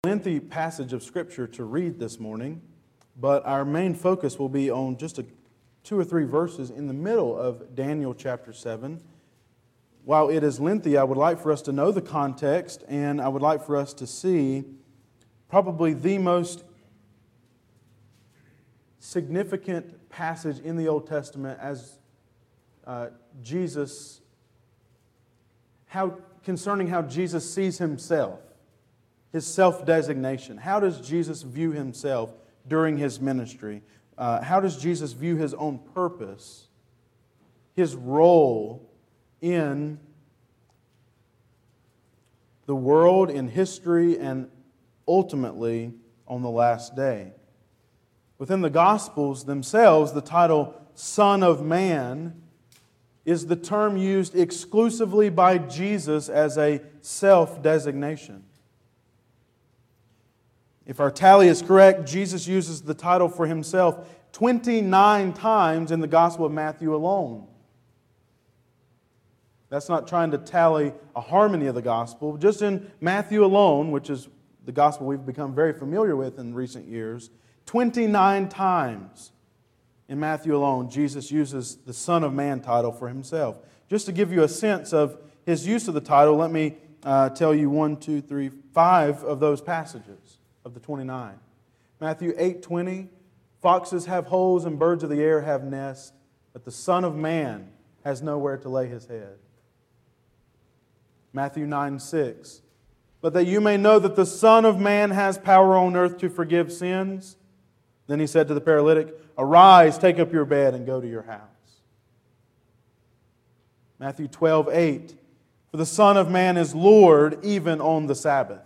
Lengthy passage of Scripture to read this morning, but our main focus will be on just two or three verses in the middle of Daniel chapter 7. While it is lengthy, I would like for us to know the context, and I would like for us to see probably the most significant passage in the Old Testament as concerning how Jesus sees himself. His self-designation. How does Jesus view himself during his ministry? How does Jesus view his own purpose, his role in the world, in history, and ultimately on the last day? Within the Gospels themselves, the title Son of Man is the term used exclusively by Jesus as a self-designation. If our tally is correct, Jesus uses the title for himself 29 times in the Gospel of Matthew alone. That's not trying to tally a harmony of the Gospel. Just in Matthew alone, which is the Gospel we've become very familiar with in recent years, 29 times in Matthew alone, Jesus uses the Son of Man title for himself. Just to give you a sense of his use of the title, let me tell you 5 of those passages of the 29. Matthew 8:20, foxes have holes and birds of the air have nests, but the Son of Man has nowhere to lay his head. Matthew 9:6, but that you may know that the Son of Man has power on earth to forgive sins. Then he said to the paralytic, arise, take up your bed, and go to your house. Matthew 12:8, for the Son of Man is Lord even on the Sabbath.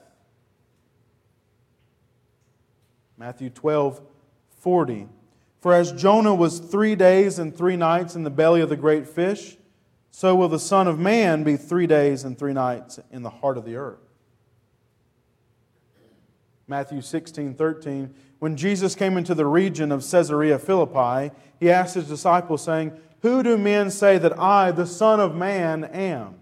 Matthew 12:40, for as Jonah was 3 days and 3 nights in the belly of the great fish, so will the Son of Man be 3 days and 3 nights in the heart of the earth. Matthew 16:13, when Jesus came into the region of Caesarea Philippi, he asked his disciples, saying, who do men say that I, the Son of Man, am?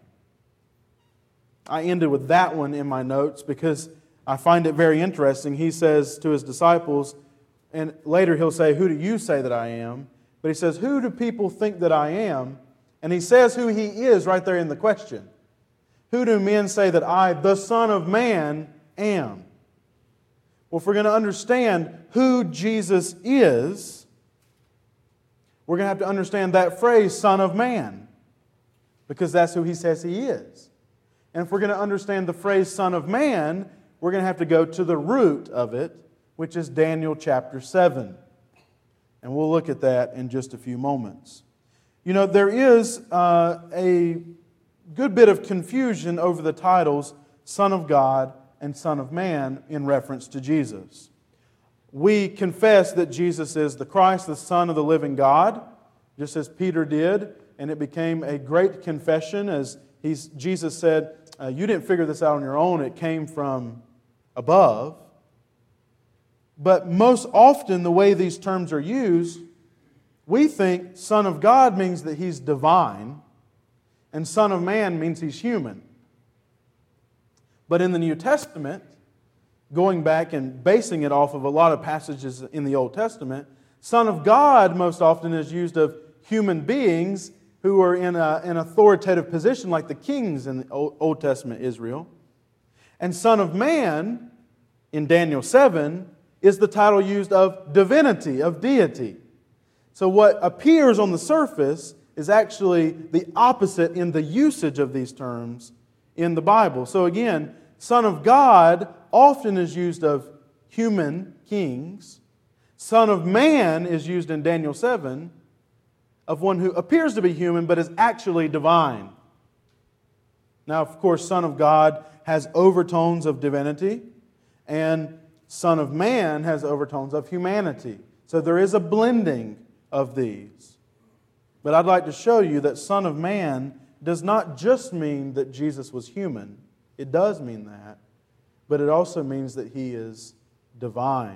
I ended with that one in my notes because I find it very interesting. He says to his disciples, and later he'll say, who do you say that I am? But he says, who do people think that I am? And he says who he is right there in the question. Who do men say that I, the Son of Man, am? Well, if we're going to understand who Jesus is, we're going to have to understand that phrase, Son of Man, because that's who he says he is. And if we're going to understand the phrase Son of Man, we're going to have to go to the root of it, which is Daniel chapter 7. And we'll look at that in just a few moments. You know, there is a good bit of confusion over the titles Son of God and Son of Man in reference to Jesus. We confess that Jesus is the Christ, the Son of the living God, just as Peter did, and it became a great confession as Jesus said, you didn't figure this out on your own, it came from above. But most often the way these terms are used, we think Son of God means that He's divine, and Son of Man means He's human. But in the New Testament, going back and basing it off of a lot of passages in the Old Testament, Son of God most often is used of human beings who are in an authoritative position like the kings in the Old Testament Israel. And Son of Man, in Daniel 7, is the title used of divinity, of deity. So what appears on the surface is actually the opposite in the usage of these terms in the Bible. So again, Son of God often is used of human kings. Son of Man is used in Daniel 7 of one who appears to be human but is actually divine. Now, of course, Son of God has overtones of divinity, and Son of Man has overtones of humanity. So there is a blending of these. But I'd like to show you that Son of Man does not just mean that Jesus was human. It does mean that, but it also means that He is divine.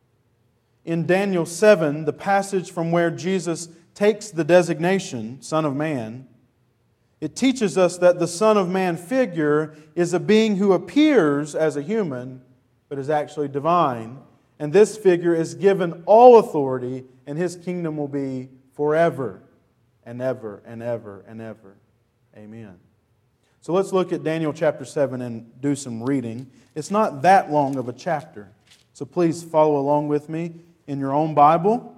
In Daniel 7, the passage from where Jesus takes the designation, Son of Man, It teaches us that the Son of Man figure is a being who appears as a human, but is actually divine. And this figure is given all authority, and His kingdom will be forever and ever and ever and ever. Amen. So let's look at Daniel chapter 7 and do some reading. It's not that long of a chapter, so please follow along with me in your own Bible.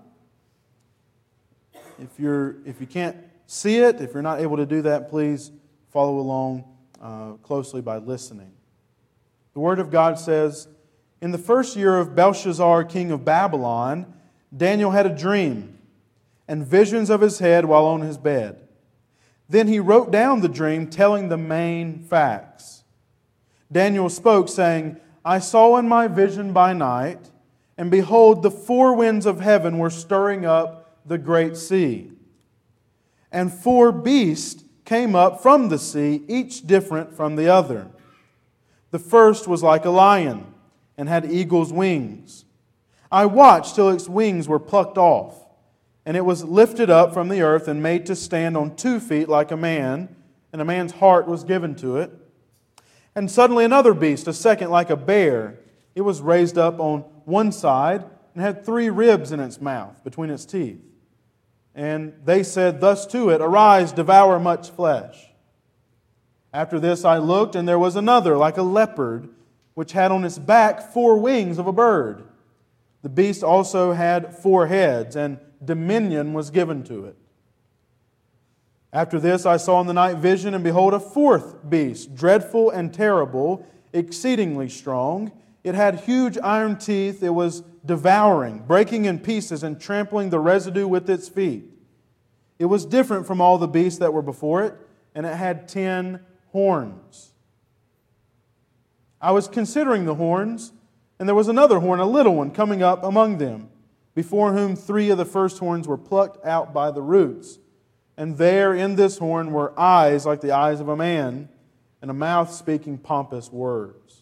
If you can't see it, if you're not able to do that, please follow along closely by listening. The Word of God says, "In the first year of Belshazzar, king of Babylon, Daniel had a dream and visions of his head while on his bed. Then he wrote down the dream, telling the main facts. Daniel spoke, saying, 'I saw in my vision by night, and behold, the four winds of heaven were stirring up the great sea. And four beasts came up from the sea, each different from the other. The first was like a lion, and had eagle's wings. I watched till its wings were plucked off, and it was lifted up from the earth and made to stand on 2 feet like a man, and a man's heart was given to it. And suddenly another beast, a second like a bear, it was raised up on one side and had 3 ribs in its mouth between its teeth. And they said thus to it, Arise, devour much flesh. After this I looked, and there was another like a leopard, which had on its back 4 wings of a bird. The beast also had 4 heads, and dominion was given to it. After this I saw in the night vision, and behold, a 4th beast, dreadful and terrible, exceedingly strong. It had huge iron teeth. It was devouring, breaking in pieces, and trampling the residue with its feet. It was different from all the beasts that were before it, and it had 10 horns. I was considering the horns, and there was another horn, a little one, coming up among them, before whom 3 of the first horns were plucked out by the roots. And there in this horn were eyes like the eyes of a man, and a mouth speaking pompous words.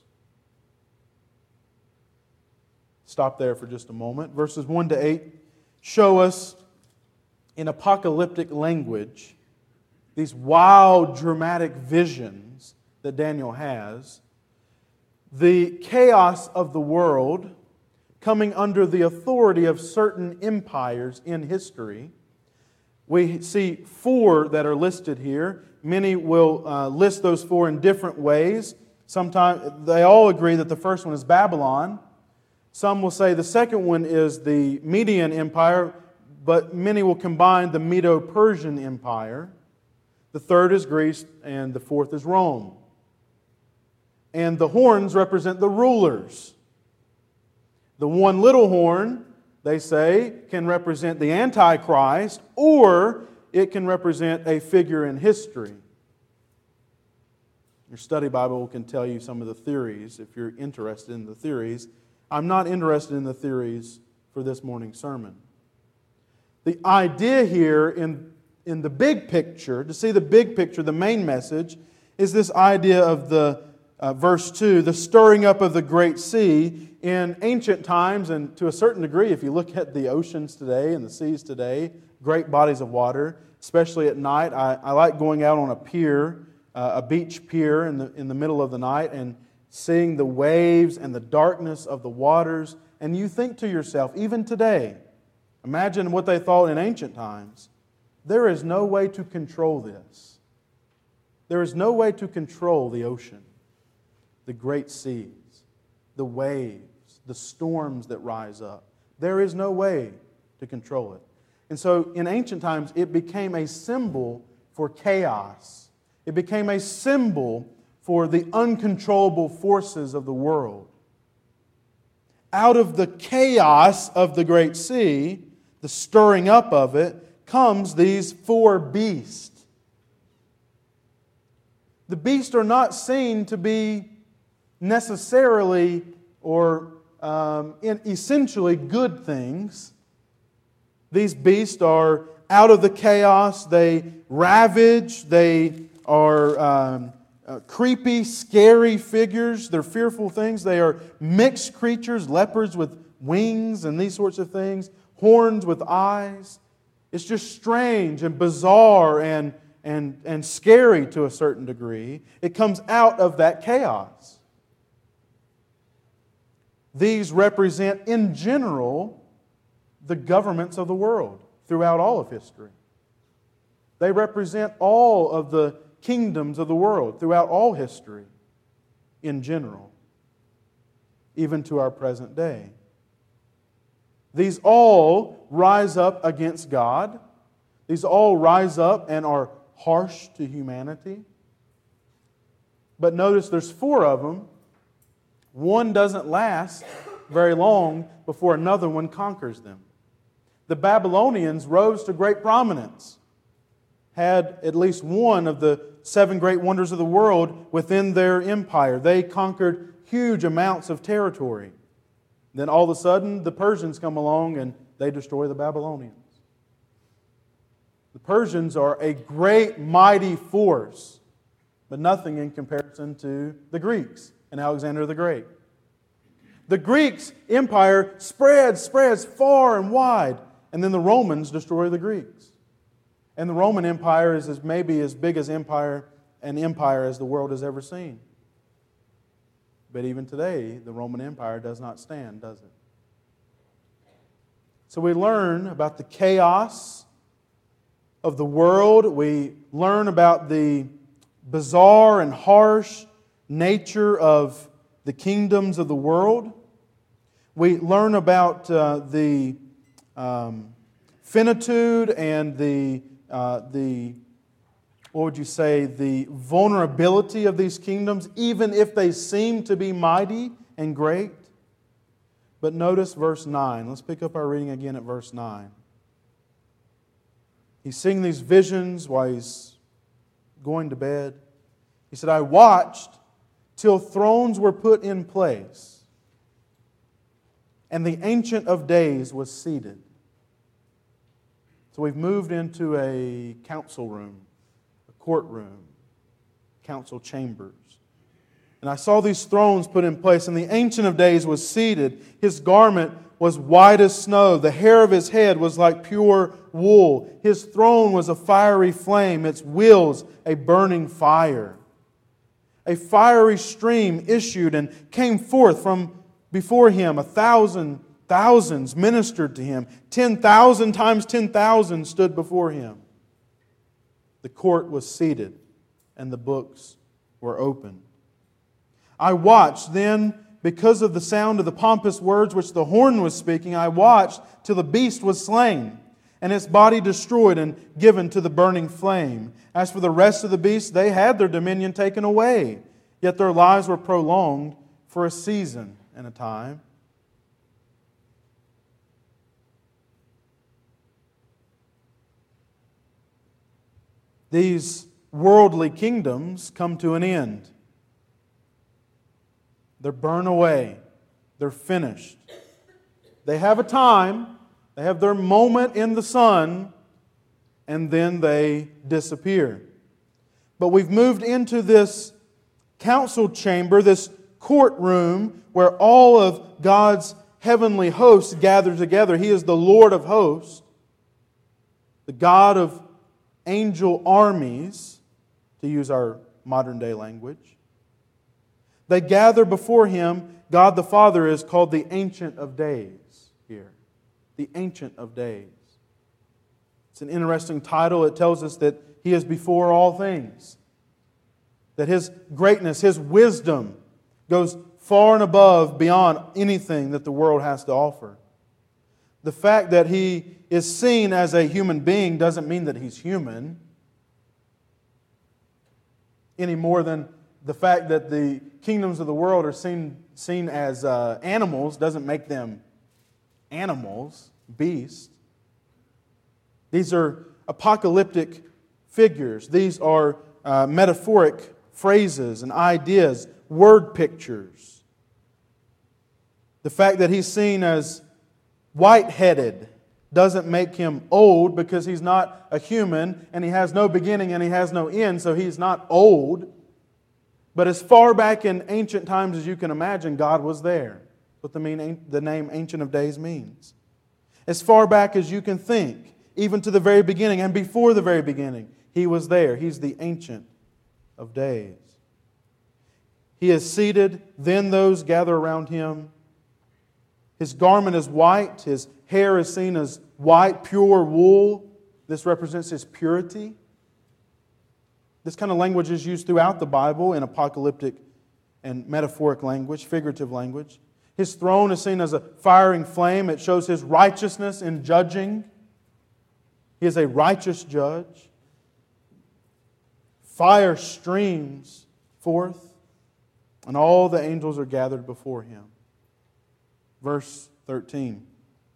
Stop there for just a moment. Verses 1 to 8 show us in apocalyptic language these wild, dramatic visions that Daniel has. The chaos of the world coming under the authority of certain empires in history. We see 4 that are listed here. Many will list those 4 in different ways. Sometimes they all agree that the first one is Babylon. Some will say the second one is the Median Empire, but many will combine the Medo-Persian Empire. The third is Greece, and the 4th is Rome. And the horns represent the rulers. The one little horn, they say, can represent the Antichrist, or it can represent a figure in history. Your study Bible can tell you some of the theories if you're interested in the theories. I'm not interested in the theories for this morning's sermon. The idea here in the big picture, to see the big picture, the main message, is this idea of the verse 2, the stirring up of the great sea. In ancient times, and to a certain degree, if you look at the oceans today and the seas today, great bodies of water, especially at night. I like going out on a pier, a beach pier in the middle of the night, and seeing the waves and the darkness of the waters. And you think to yourself, even today, imagine what they thought in ancient times. There is no way to control this. There is no way to control the ocean, the great seas, the waves, the storms that rise up. There is no way to control it. And so in ancient times, it became a symbol for chaos. It became a symbol for the uncontrollable forces of the world. Out of the chaos of the great sea, the stirring up of it, comes these 4 beasts. The beasts are not seen to be necessarily or essentially good things. These beasts are out of the chaos. They ravage. They are creepy, scary figures. They're fearful things. They are mixed creatures, leopards with wings and these sorts of things, horns with eyes. It's just strange and bizarre and scary to a certain degree. It comes out of that chaos. these represent, in general, the governments of the world throughout all of history. They represent all of the kingdoms of the world throughout all history, in general, even to our present day. These all rise up against God. These all rise up and are harsh to humanity. But notice there's 4 of them. One doesn't last very long before another one conquers them. The Babylonians rose to great prominence, had at least one of the 7 great wonders of the world within their empire. They conquered huge amounts of territory. Then all of a sudden, the Persians come along and they destroy the Babylonians. The Persians are a great, mighty force, but nothing in comparison to the Greeks and Alexander the Great. The Greeks' empire spreads far and wide, and then the Romans destroy the Greeks. And the Roman Empire is maybe as big an empire as the world has ever seen. But even today, the Roman Empire does not stand, does it? So we learn about the chaos of the world. We learn about the bizarre and harsh nature of the kingdoms of the world. We learn about the finitude and the vulnerability of these kingdoms, even if they seem to be mighty and great. But notice verse 9. Let's pick up our reading again at verse 9. He's seeing these visions while he's going to bed. He said, I watched till thrones were put in place, and the Ancient of Days was seated. So we've moved into a council room, a courtroom, council chambers. And I saw these thrones put in place, and the Ancient of Days was seated. His garment was white as snow. The hair of his head was like pure wool. His throne was a fiery flame, its wheels a burning fire. A fiery stream issued and came forth from before him. 1,000 thousands ministered to him. 10,000 times 10,000 stood before him. The court was seated, and the books were opened. I watched then, because of the sound of the pompous words which the horn was speaking, I watched till the beast was slain, and its body destroyed and given to the burning flame. As for the rest of the beasts, they had their dominion taken away, yet their lives were prolonged for a season and a time. These worldly kingdoms come to an end. They're burned away. They're finished. They have a time. They have their moment in the sun, and then they disappear. But we've moved into this council chamber, this courtroom, where all of God's heavenly hosts gather together. He is the Lord of hosts, the God of angel armies, to use our modern day language. They gather before Him. God the Father is called the Ancient of Days here. The Ancient of Days. It's an interesting title. It tells us that He is before all things. That His greatness, His wisdom goes far and above, beyond anything that the world has to offer. The fact that He is seen as a human being doesn't mean that He's human, any more than the fact that the kingdoms of the world are seen as animals doesn't make them animals, beasts. These are apocalyptic figures. These are metaphoric phrases and ideas, word pictures. The fact that He's seen as white-headed doesn't make Him old, because He's not a human and He has no beginning and He has no end, so He's not old. But as far back in ancient times as you can imagine, God was there. That's what the name Ancient of Days means. As far back as you can think, even to the very beginning and before the very beginning, He was there. He's the Ancient of Days. He is seated, then those gather around Him, His garment is white. His hair is seen as white, pure wool. This represents His purity. This kind of language is used throughout the Bible in apocalyptic and metaphoric language, figurative language. His throne is seen as a firing flame. It shows His righteousness in judging. He is a righteous judge. Fire streams forth, and all the angels are gathered before Him. Verse 13.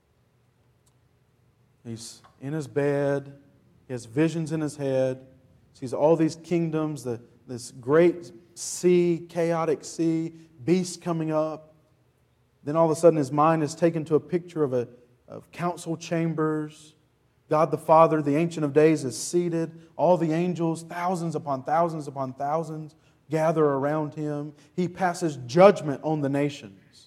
He's in His bed. He has visions in His head. Sees all these kingdoms, this great sea, chaotic sea, beasts coming up. Then all of a sudden His mind is taken to a picture of council chambers. God the Father, the Ancient of Days, is seated. All the angels, thousands upon thousands upon thousands, gather around Him. He passes judgment on the nations.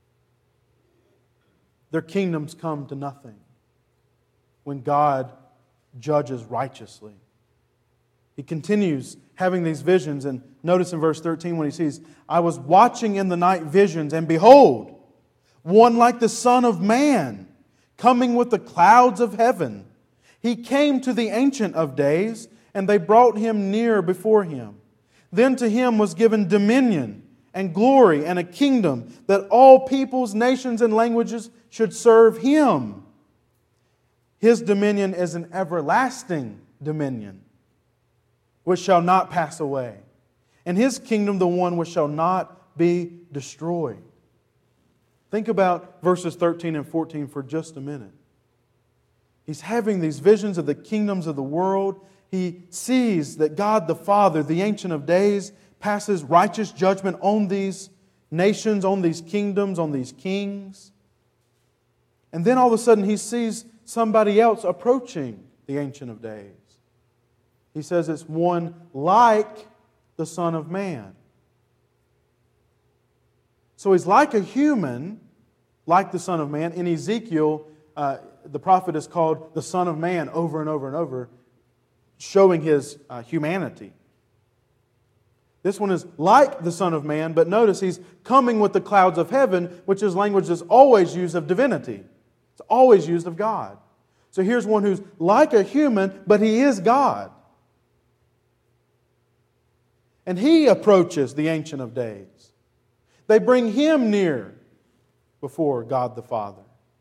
Their kingdoms come to nothing when God judges righteously. He continues having these visions, and notice in verse 13 when He says, I was watching in the night visions, and behold, one like the Son of Man, coming with the clouds of heaven. He came to the Ancient of Days, and they brought Him near before Him. Then to Him was given dominion and glory and a kingdom, that all peoples, nations, and languages should serve Him. His dominion is an everlasting dominion, which shall not pass away, and His kingdom the one which shall not be destroyed. Think about verses 13 and 14 for just a minute. He's having these visions of the kingdoms of the world. He sees that God the Father, the Ancient of Days, passes righteous judgment on these nations, on these kingdoms, on these kings. And then all of a sudden He sees somebody else approaching the Ancient of Days. He says it's one like the Son of Man. So He's like a human, like the Son of Man. In Ezekiel, the prophet is called the Son of Man over and over and over, showing His humanity. This one is like the Son of Man, but notice He's coming with the clouds of heaven, which is language that's always used of divinity. It's always used of God. So here's one who's like a human, but He is God. And He approaches the Ancient of Days. They bring Him near before God the Father.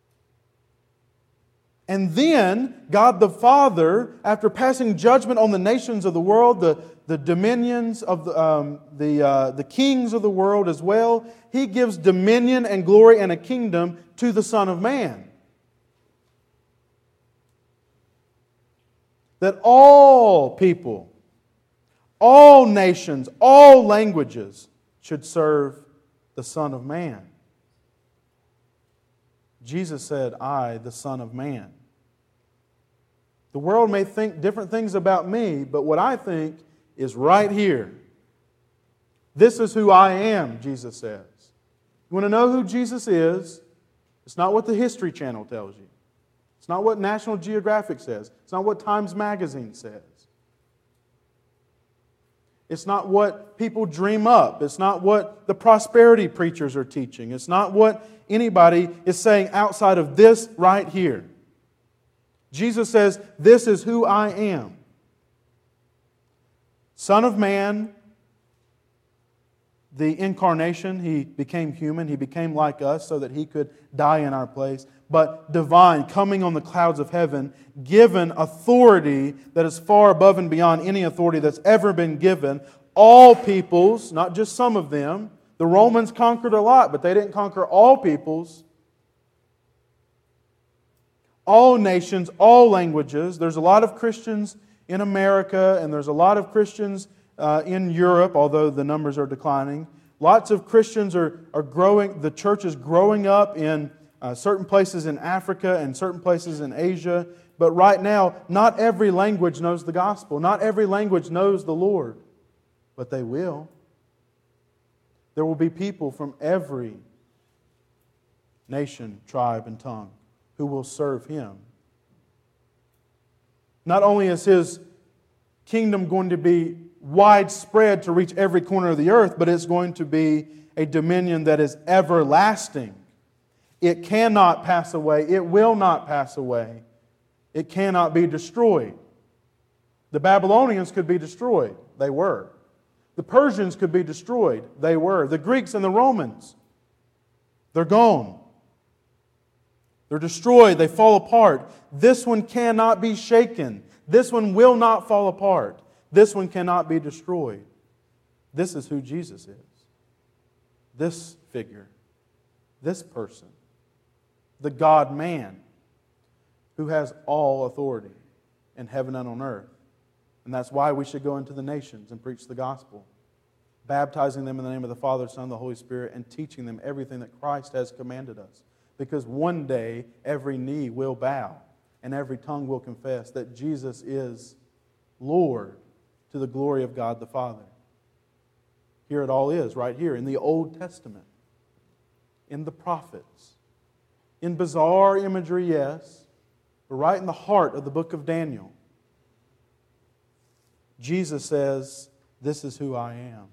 And then God the Father, after passing judgment on the nations of the world, the dominions of the kings of the world as well, He gives dominion and glory and a kingdom to the Son of Man. That all people, all nations, all languages should serve the Son of Man. Jesus said, I, the Son of Man. The world may think different things about me, but what I think is right here. This is who I am, Jesus says. You want to know who Jesus is? It's not what the History Channel tells you. It's not what National Geographic says. It's not what Times Magazine says. It's not what people dream up. It's not what the prosperity preachers are teaching. It's not what anybody is saying outside of this right here. Jesus says, this is who I am. Son of Man, the incarnation, He became human. He became like us so that He could die in our place. But divine, coming on the clouds of heaven, given authority that is far above and beyond any authority that's ever been given. All peoples, not just some of them. The Romans conquered a lot, but they didn't conquer all peoples. All nations, all languages. There's a lot of Christians in America, and there's a lot of Christians in Europe, although the numbers are declining. Lots of Christians are growing. The church is growing up in certain places in Africa and certain places in Asia. But right now, not every language knows the gospel. Not every language knows the Lord. But they will. There will be people from every nation, tribe, and tongue who will serve Him. Not only is His kingdom going to be widespread to reach every corner of the earth, but it's going to be a dominion that is everlasting. It cannot pass away. It will not pass away. It cannot be destroyed. The Babylonians could be destroyed. They were. The Persians could be destroyed. They were. The Greeks and the Romans, they're gone. They're destroyed. They fall apart. This one cannot be shaken. This one will not fall apart. This one cannot be destroyed. This is who Jesus is. This figure, this person, the God-man who has all authority in heaven and on earth. And that's why we should go into the nations and preach the gospel, baptizing them in the name of the Father, Son, and the Holy Spirit, and teaching them everything that Christ has commanded us. Because one day every knee will bow and every tongue will confess that Jesus is Lord to the glory of God the Father. Here it all is, right here in the Old Testament, in the prophets, in bizarre imagery, yes, but right in the heart of the book of Daniel. Jesus says, "This is who I am."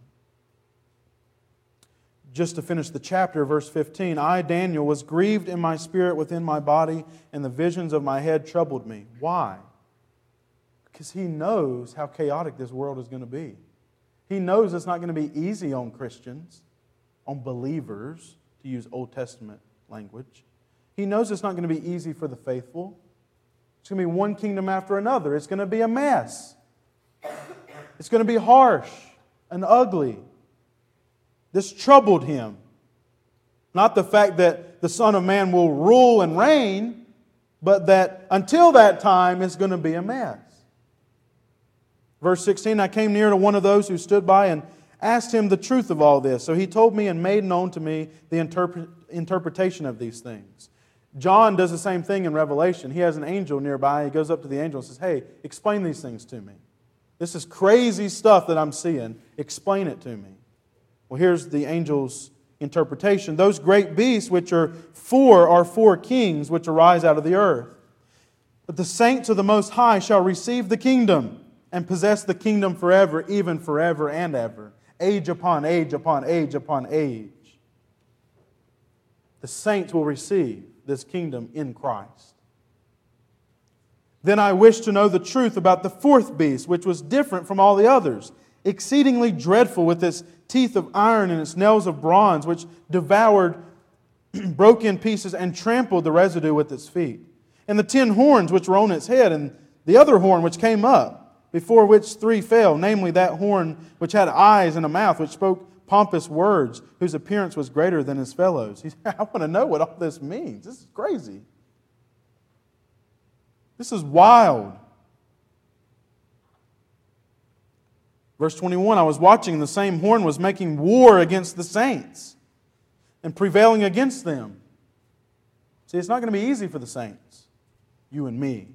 Just to finish the chapter, verse 15, "I, Daniel, was grieved in my spirit within my body, and the visions of my head troubled me." Why? Because he knows how chaotic this world is going to be. He knows it's not going to be easy on Christians, on believers, to use Old Testament language. He knows it's not going to be easy for the faithful. It's going to be one kingdom after another. It's going to be a mess. It's going to be harsh and ugly. This troubled him. Not the fact that the Son of Man will rule and reign, but that until that time it's going to be a mess. Verse 16, "I came near to one of those who stood by and asked him the truth of all this. So he told me and made known to me the interpretation of these things." John does the same thing in Revelation. He has an angel nearby. He goes up to the angel and says, "Hey, explain these things to me. This is crazy stuff that I'm seeing. Explain it to me." Well, here's the angel's interpretation. "Those great beasts which are four kings which arise out of the earth. But the saints of the Most High shall receive the kingdom and possess the kingdom forever, even forever and ever. Age upon age upon age upon age." The saints will receive this kingdom in Christ. "Then I wished to know the truth about the fourth beast, which was different from all the others, exceedingly dreadful, with its teeth of iron and its nails of bronze, which devoured, broke in pieces, and trampled the residue with its feet. And the 10 horns which were on its head, and the other horn which came up, before which 3 fell, namely that horn which had eyes and a mouth, which spoke pompous words, whose appearance was greater than his fellows." I want to know what all this means. This is crazy. This is wild. Verse 21, "I was watching, and the same horn was making war against the saints and prevailing against them." See, it's not going to be easy for the saints, you and me.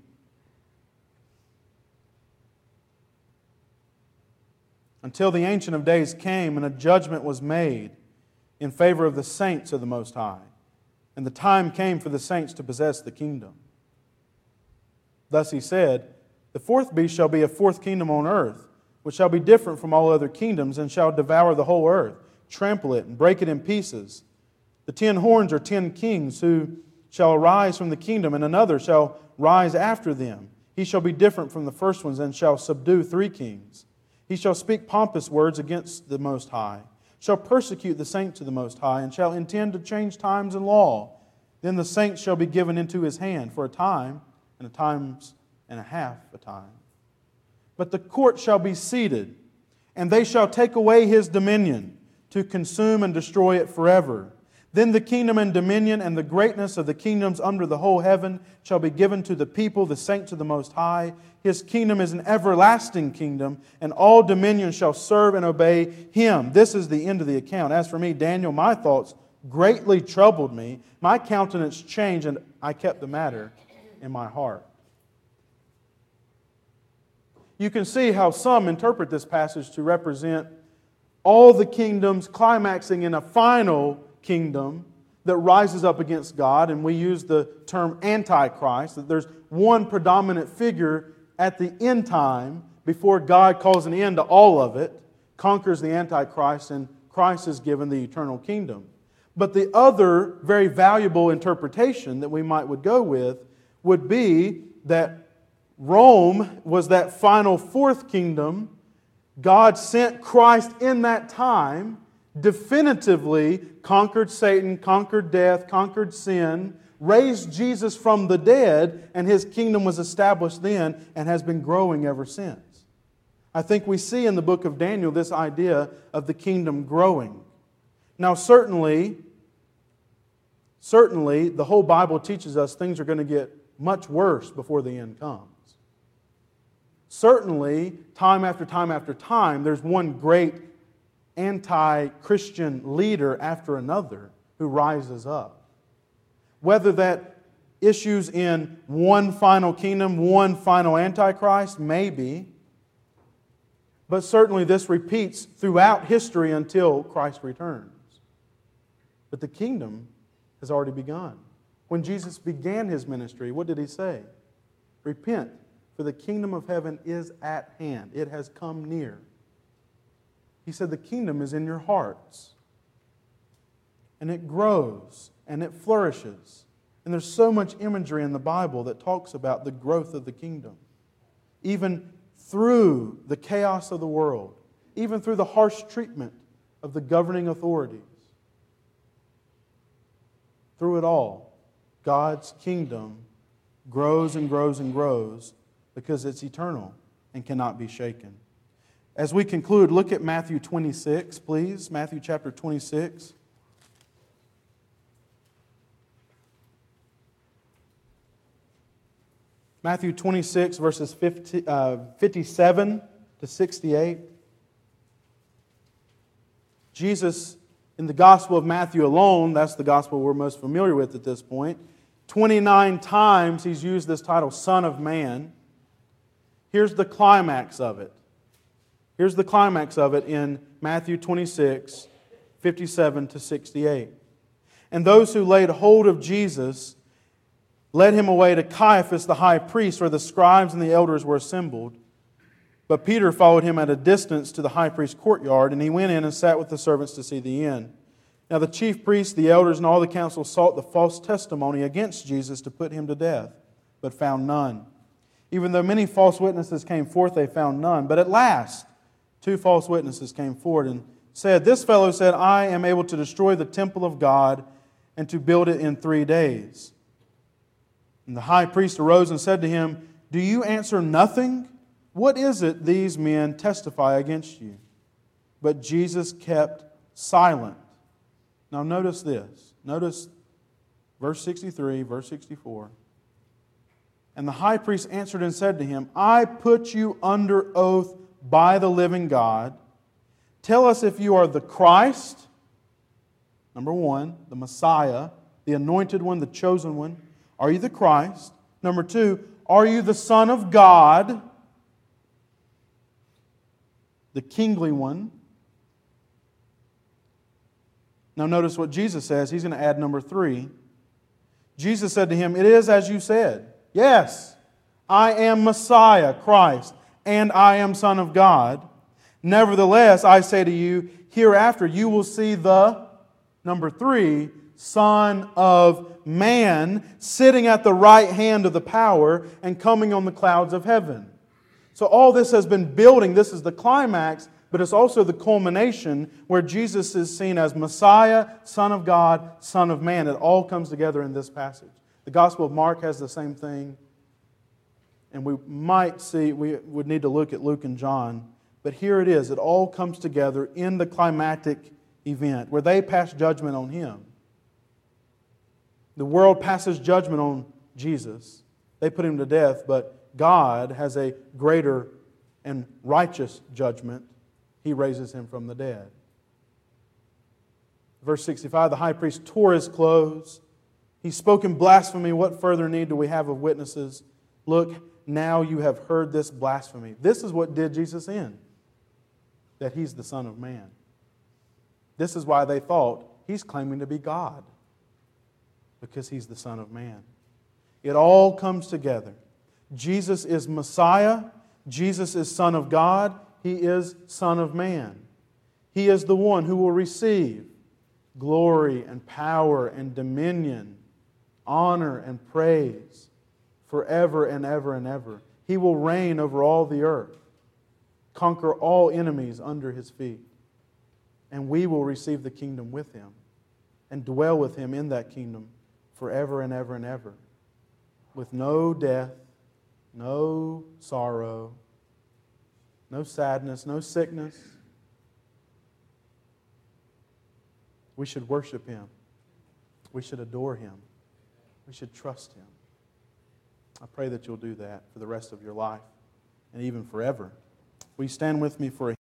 "Until the Ancient of Days came, and a judgment was made in favor of the saints of the Most High. And the time came for the saints to possess the kingdom. Thus he said, the fourth beast shall be a fourth kingdom on earth, which shall be different from all other kingdoms, and shall devour the whole earth, trample it, and break it in pieces. The 10 horns are 10 kings who shall arise from the kingdom, and another shall rise after them. He shall be different from the first ones, and shall subdue 3 kings. He shall speak pompous words against the Most High, shall persecute the saints of the Most High, and shall intend to change times and law. Then the saints shall be given into his hand for a time, and a times and a half a time. But the court shall be seated, and they shall take away his dominion, to consume and destroy it forever. Then the kingdom and dominion and the greatness of the kingdoms under the whole heaven shall be given to the people, the saints of the Most High. His kingdom is an everlasting kingdom, and all dominions shall serve and obey him. This is the end of the account. As for me, Daniel, my thoughts greatly troubled me. My countenance changed, and I kept the matter in my heart." You can see how some interpret this passage to represent all the kingdoms climaxing in a final kingdom that rises up against God, and we use the term Antichrist, that there's one predominant figure at the end time before God calls an end to all of it, conquers the Antichrist, and Christ is given the eternal kingdom. But the other very valuable interpretation that we would go with would be that Rome was that final fourth kingdom. God sent Christ in that time, definitively conquered Satan, conquered death, conquered sin, raised Jesus from the dead, and His kingdom was established then and has been growing ever since. I think we see in the book of Daniel this idea of the kingdom growing. Now certainly, the whole Bible teaches us things are going to get much worse before the end comes. Certainly, time after time after time, there's one great anti-Christian leader after another who rises up. Whether that issues in one final kingdom, one final Antichrist, maybe. But certainly this repeats throughout history until Christ returns. But the kingdom has already begun. When Jesus began His ministry, what did He say? Repent, for the kingdom of heaven is at hand. It has come near. He said the kingdom is in your hearts. And it grows and it flourishes. And there's so much imagery in the Bible that talks about the growth of the kingdom. Even through the chaos of the world. Even through the harsh treatment of the governing authorities. Through it all, God's kingdom grows and grows and grows because it's eternal and cannot be shaken. As we conclude, look at Matthew 26, please. Matthew chapter 26. Matthew 26, verses 57 to 68. Jesus, in the Gospel of Matthew alone, that's the Gospel we're most familiar with at this point, 29 times He's used this title, Son of Man. Here's the climax of it. Here's the climax of it in Matthew 26, 57 to 68. And those who laid hold of Jesus led Him away to Caiaphas the high priest, where the scribes and the elders were assembled. But Peter followed him at a distance to the high priest's courtyard, and he went in and sat with the servants to see the end. Now the chief priests, the elders, and all the council sought the false testimony against Jesus to put Him to death, but found none. Even though many false witnesses came forth, they found none. But at last, 2 false witnesses came forward and said, "This fellow said, I am able to destroy the temple of God and to build it in 3 days." And the high priest arose and said to him, "Do you answer nothing? What is it these men testify against you?" But Jesus kept silent. Now notice this. Notice verse 63, verse 64. And the high priest answered and said to him, "I put you under oath by the living God. Tell us if you are the Christ," number one, the Messiah, the anointed one, the chosen one. Are you the Christ? Number 2, are you the Son of God, the kingly one? Now notice what Jesus says. He's going to add number 3. Jesus said to him, "It is as you said. Yes, I am Messiah, Christ, and I am Son of God. Nevertheless, I say to you, hereafter you will see the," number 3, "Son of Man sitting at the right hand of the power and coming on the clouds of heaven." So all this has been building. This is the climax, but it's also the culmination where Jesus is seen as Messiah, Son of God, Son of Man. It all comes together in this passage. The Gospel of Mark has the same thing. And we would need to look at Luke and John. But here it is. It all comes together in the climactic event where they pass judgment on Him. The world passes judgment on Jesus. They put Him to death, but God has a greater and righteous judgment. He raises Him from the dead. Verse 65, the high priest tore his clothes. He spoke in blasphemy. What further need do we have of witnesses? Look, now you have heard this blasphemy. This is what did Jesus in, that He's the Son of Man. This is why they thought He's claiming to be God, because He's the Son of Man. It all comes together. Jesus is Messiah. Jesus is Son of God. He is Son of Man. He is the one who will receive glory and power and dominion, honor and praise forever and ever and ever. He will reign over all the earth, conquer all enemies under His feet. And we will receive the kingdom with Him and dwell with Him in that kingdom forever and ever and ever, with no death, no sorrow, no sadness, no sickness. We should worship Him. We should adore Him. We should trust Him. I pray that you'll do that for the rest of your life and even forever. Will you stand with me for a